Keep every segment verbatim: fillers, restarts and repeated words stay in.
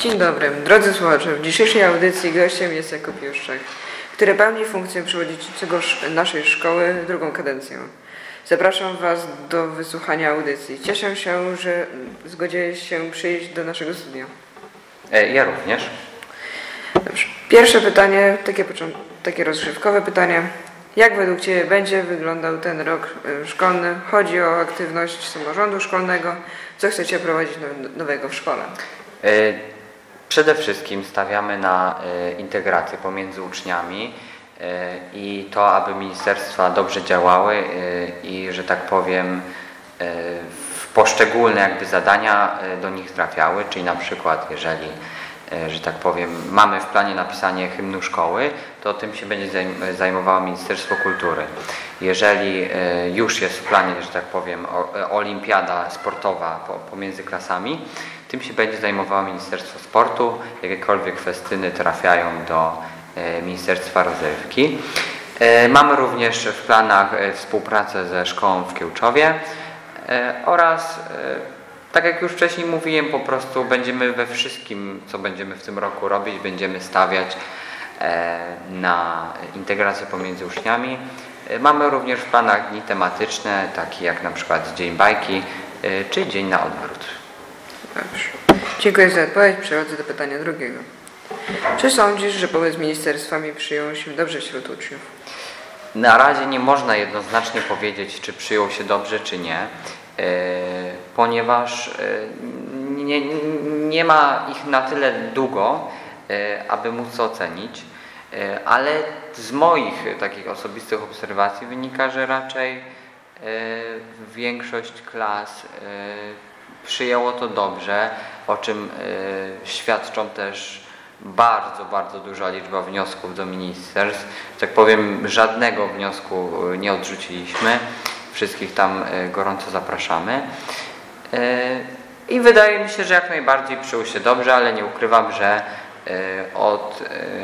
Dzień dobry. Drodzy słuchacze, w dzisiejszej audycji gościem jest Jakub Juszczak, który pełni funkcję przewodniczącego naszej szkoły drugą kadencję. Zapraszam Was do wysłuchania audycji. Cieszę się, że zgodziłeś się przyjść do naszego studia. Ja również. Dobrze. Pierwsze pytanie, takie, takie rozgrzewkowe pytanie. Jak według Ciebie będzie wyglądał ten rok szkolny? Chodzi o aktywność samorządu szkolnego. Co chcecie prowadzić nowego w szkole? Przede wszystkim stawiamy na integrację pomiędzy uczniami i to, aby ministerstwa dobrze działały i, że tak powiem, w poszczególne jakby zadania do nich trafiały, czyli na przykład jeżeli, że tak powiem, mamy w planie napisanie hymnu szkoły, to tym się będzie zajmowało Ministerstwo Kultury. Jeżeli już jest w planie, że tak powiem, olimpiada sportowa pomiędzy klasami, tym się będzie zajmowało Ministerstwo Sportu. Jakiekolwiek festyny trafiają do Ministerstwa Rozrywki. Mamy również w planach współpracę ze szkołą w Kiełczowie oraz, tak jak już wcześniej mówiłem, po prostu będziemy we wszystkim, co będziemy w tym roku robić, będziemy stawiać na integrację pomiędzy uczniami. Mamy również w planach dni tematyczne, takie jak na przykład Dzień Bajki czy Dzień na odwrót. Dobrze. Dziękuję za odpowiedź. Przechodzę do pytania drugiego. Czy sądzisz, że pomysł ministerstwami przyjął się dobrze wśród uczniów? Na razie nie można jednoznacznie powiedzieć, czy przyjął się dobrze, czy nie, ponieważ nie, nie ma ich na tyle długo, aby móc to ocenić, ale z moich takich osobistych obserwacji wynika, że raczej większość klas przyjęło to dobrze, o czym świadczą też bardzo, bardzo duża liczba wniosków do ministerstw. Tak powiem, żadnego wniosku nie odrzuciliśmy. Wszystkich tam gorąco zapraszamy. I wydaje mi się, że jak najbardziej przyjął się dobrze, ale nie ukrywam, że od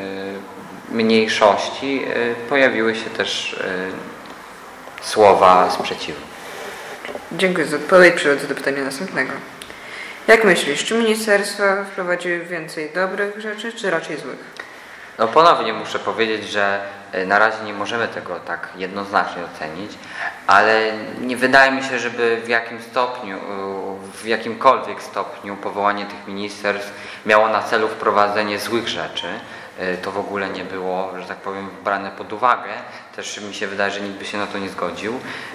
mniejszości pojawiły się też słowa sprzeciwu. Dziękuję za odpowiedź. Przechodzę do pytania następnego. Jak myślisz, czy ministerstwa wprowadziły więcej dobrych rzeczy, czy raczej złych? No ponownie muszę powiedzieć, że na razie nie możemy tego tak jednoznacznie ocenić, ale nie wydaje mi się, żeby w jakim stopniu, w jakimkolwiek stopniu powołanie tych ministerstw miało na celu wprowadzenie złych rzeczy. To w ogóle nie było, że tak powiem, brane pod uwagę. Też mi się wydaje, że nikt by się na to nie zgodził.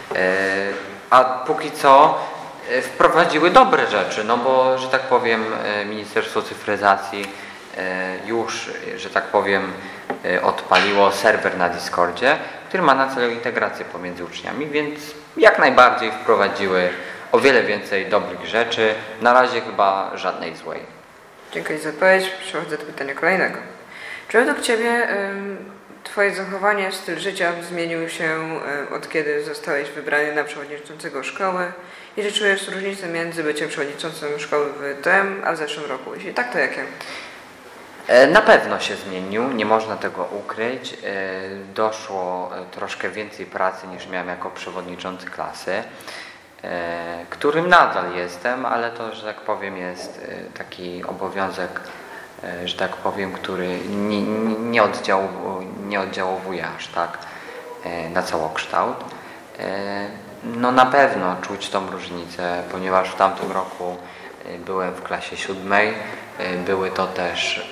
A póki co wprowadziły dobre rzeczy, no bo, że tak powiem, Ministerstwo Cyfryzacji już, że tak powiem, odpaliło serwer na Discordzie, który ma na celu integrację pomiędzy uczniami, więc jak najbardziej wprowadziły o wiele więcej dobrych rzeczy, na razie chyba żadnej złej. Dziękuję za odpowiedź. Przechodzę do pytania kolejnego. Czy według Ciebie Twoje zachowanie, styl życia zmienił się od kiedy zostałeś wybrany na przewodniczącego szkoły? I czy czujesz różnicę między byciem przewodniczącym szkoły w tym, a w zeszłym roku? Jeśli tak, to jakie? Na pewno się zmienił, nie można tego ukryć. Doszło troszkę więcej pracy niż miałem jako przewodniczący klasy, którym nadal jestem, ale to, że tak powiem, jest taki obowiązek, że tak powiem, który nie, nie, oddziałuje, nie oddziałuje aż tak na całokształt. No na pewno czuć tą różnicę, ponieważ w tamtym roku byłem w klasie siódmej, były to też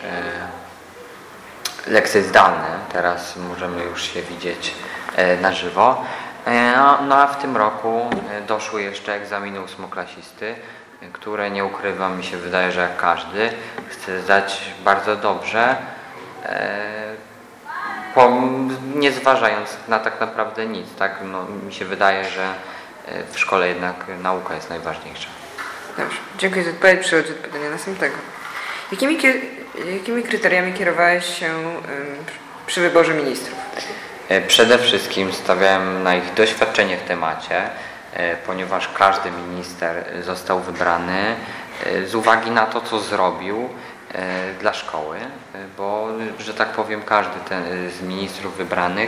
lekcje zdalne, teraz możemy już się widzieć na żywo. No a w tym roku doszły jeszcze egzaminy ósmoklasisty, które, nie ukrywam, mi się wydaje, że jak każdy chce zdać bardzo dobrze, nie zważając na tak naprawdę nic. Tak? No, mi się wydaje, że w szkole jednak nauka jest najważniejsza. Dobrze, dziękuję za odpowiedź. Przechodzę do pytania następnego. Jakimi, jakimi kryteriami kierowałeś się przy wyborze ministrów? Przede wszystkim stawiałem na ich doświadczenie w temacie, ponieważ każdy minister został wybrany z uwagi na to, co zrobił dla szkoły, bo, że tak powiem, każdy ten z ministrów wybranych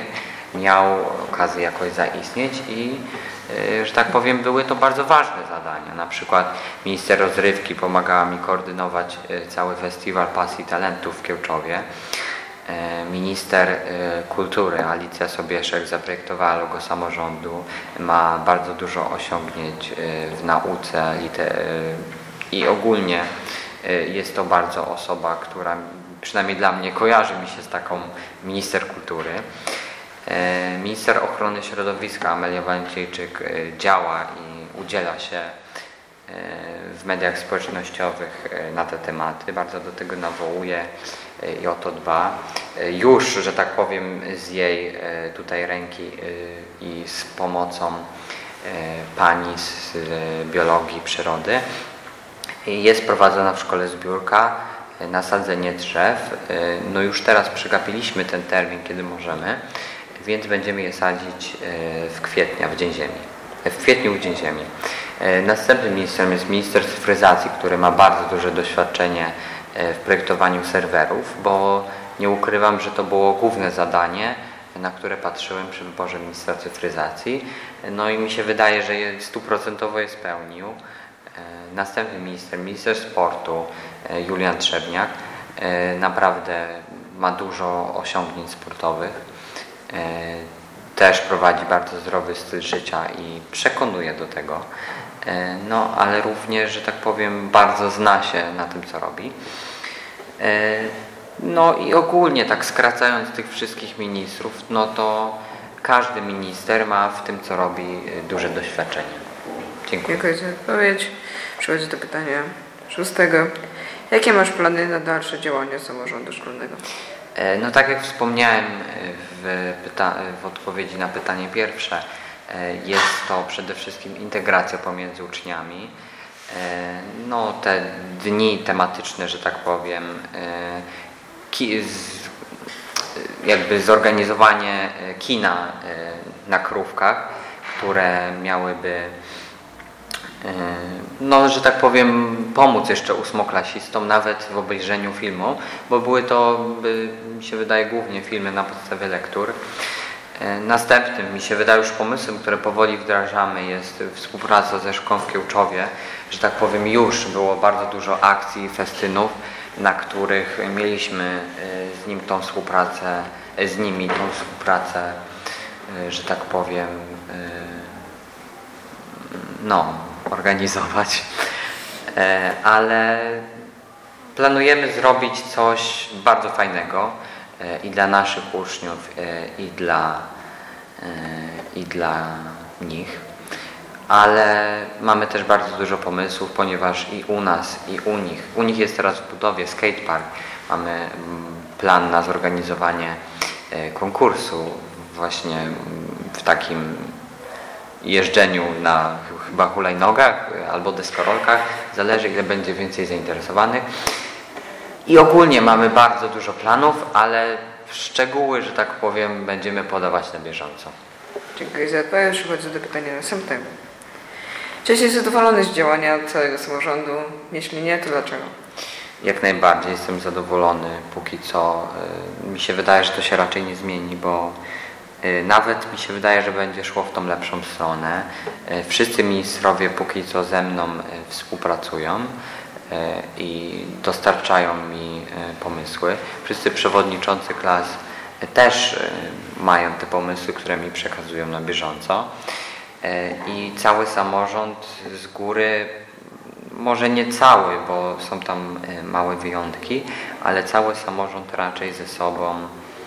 miał okazję jakoś zaistnieć i że tak powiem były to bardzo ważne zadania. Na przykład minister rozrywki pomagała mi koordynować cały festiwal Pasji i Talentów w Kiełczowie. Minister kultury Alicja Sobieszek zaprojektowała logo samorządu, ma bardzo dużo osiągnięć w nauce i ogólnie jest to bardzo osoba, która przynajmniej dla mnie kojarzy mi się z taką minister kultury. Minister ochrony środowiska Amelia Walędziejczyk działa i udziela się w mediach społecznościowych na te tematy, bardzo do tego nawołuje i o to dba. Już, że tak powiem, z jej tutaj ręki i z pomocą pani z biologii przyrody jest prowadzona w szkole zbiórka na sadzenie drzew. No już teraz przegapiliśmy ten termin, kiedy możemy, więc będziemy je sadzić w kwietniu, w Dzień Ziemi. W kwietniu w Dzień Ziemi. Następnym ministrem jest minister cyfryzacji, który ma bardzo duże doświadczenie w projektowaniu serwerów, bo nie ukrywam, że to było główne zadanie, na które patrzyłem przy wyborze ministra cyfryzacji. No i mi się wydaje, że je stuprocentowo je spełnił. Następny minister, minister sportu Julian Trzebniak, naprawdę ma dużo osiągnięć sportowych. Też prowadzi bardzo zdrowy styl życia i przekonuje do tego. No, ale również, że tak powiem, bardzo zna się na tym, co robi. No i ogólnie, tak skracając tych wszystkich ministrów, no to każdy minister ma w tym, co robi, duże doświadczenie. Dziękuję. Dziękuję za odpowiedź. Przechodzę do pytania szóstego. Jakie masz plany na dalsze działania samorządu szkolnego? No tak jak wspomniałem w, pyta- w odpowiedzi na pytanie pierwsze, jest to przede wszystkim integracja pomiędzy uczniami. No te dni tematyczne, że tak powiem, ki- z, jakby zorganizowanie kina na Krówkach, które miałyby, no, że tak powiem, pomóc jeszcze ósmoklasistom nawet w obejrzeniu filmu, bo były to, mi się wydaje, głównie filmy na podstawie lektur. Następnym, mi się wydaje, już pomysłem, które powoli wdrażamy, jest współpraca ze szkołą w Kiełczowie, że tak powiem, już było bardzo dużo akcji i festynów, na których mieliśmy z nim tą współpracę, z nimi tą współpracę, że tak powiem, no, organizować, ale planujemy zrobić coś bardzo fajnego i dla naszych uczniów, i dla, i dla nich, ale mamy też bardzo dużo pomysłów, ponieważ i u nas, i u nich, u nich jest teraz w budowie skatepark, mamy plan na zorganizowanie konkursu właśnie w takim jeżdżeniu na chyba hulajnogach albo deskorolkach, zależy ile będzie więcej zainteresowanych. I ogólnie mamy bardzo dużo planów, ale szczegóły, że tak powiem, będziemy podawać na bieżąco. Dziękuję za odpowiedź. Przechodzę do pytania następnego. Czy jesteś zadowolony z działania całego samorządu? Jeśli nie, to dlaczego? Jak najbardziej jestem zadowolony. Póki co mi się wydaje, że to się raczej nie zmieni, bo nawet mi się wydaje, że będzie szło w tą lepszą stronę. Wszyscy ministrowie póki co ze mną współpracują i dostarczają mi pomysły. Wszyscy przewodniczący klas też mają te pomysły, które mi przekazują na bieżąco. I cały samorząd z góry, może nie cały, bo są tam małe wyjątki, ale cały samorząd raczej ze sobą,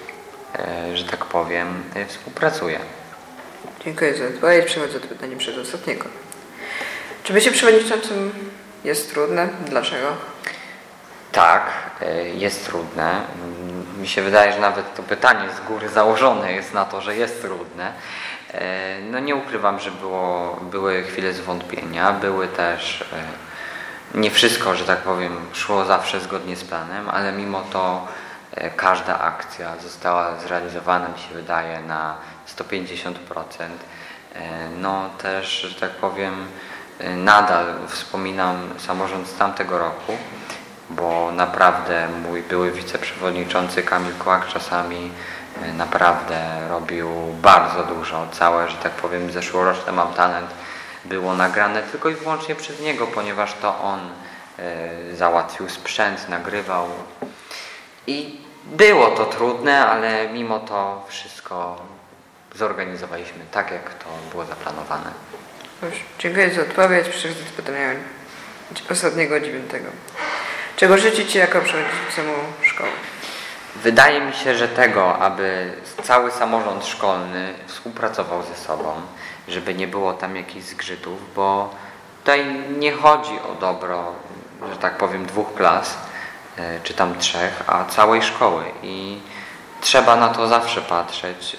że tak powiem, współpracuje. Dziękuję za odpowiedź. Przechodzę do pytania przedostatniego. Czy bycie przewodniczącym jest trudne? Dlaczego? Tak, jest trudne. Mi się wydaje, że nawet to pytanie z góry założone jest na to, że jest trudne. No nie ukrywam, że było, były chwile zwątpienia, były też, nie wszystko, że tak powiem, szło zawsze zgodnie z planem, ale mimo to każda akcja została zrealizowana, mi się wydaje, na sto pięćdziesiąt procent. No też, że tak powiem, nadal wspominam samorząd z tamtego roku, bo naprawdę mój były wiceprzewodniczący Kamil Kłak czasami naprawdę robił bardzo dużo. Całe, że tak powiem, zeszłoroczne Mam Talent było nagrane tylko i wyłącznie przez niego, ponieważ to on y, załatwił sprzęt, nagrywał. I było to trudne, ale mimo to wszystko zorganizowaliśmy tak, jak to było zaplanowane. Dobrze, dziękuję za odpowiedź. Przechodzę do pytania ostatniego, dziewiątego. Czego życzy Ci jako przewodniczącemu szkoły? Wydaje mi się, że tego, aby cały samorząd szkolny współpracował ze sobą, żeby nie było tam jakichś zgrzytów, bo tutaj nie chodzi o dobro, że tak powiem, dwóch klas, czy tam trzech, a całej szkoły i trzeba na to zawsze patrzeć,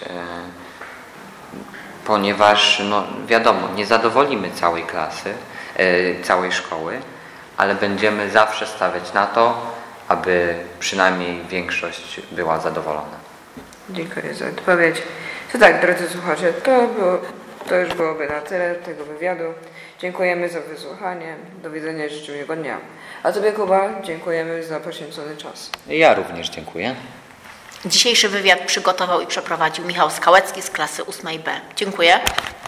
ponieważ no wiadomo, nie zadowolimy całej klasy, całej szkoły, ale będziemy zawsze stawiać na to, aby przynajmniej większość była zadowolona. Dziękuję za odpowiedź. To tak, drodzy słuchacze, to, było, to już byłoby na tyle tego wywiadu. Dziękujemy za wysłuchanie. Do widzenia i życzę miłego dnia. A Tobie, Kuba, dziękujemy za poświęcony czas. Ja również dziękuję. Dzisiejszy wywiad przygotował i przeprowadził Michał Skałecki z klasy ósmej B. Dziękuję.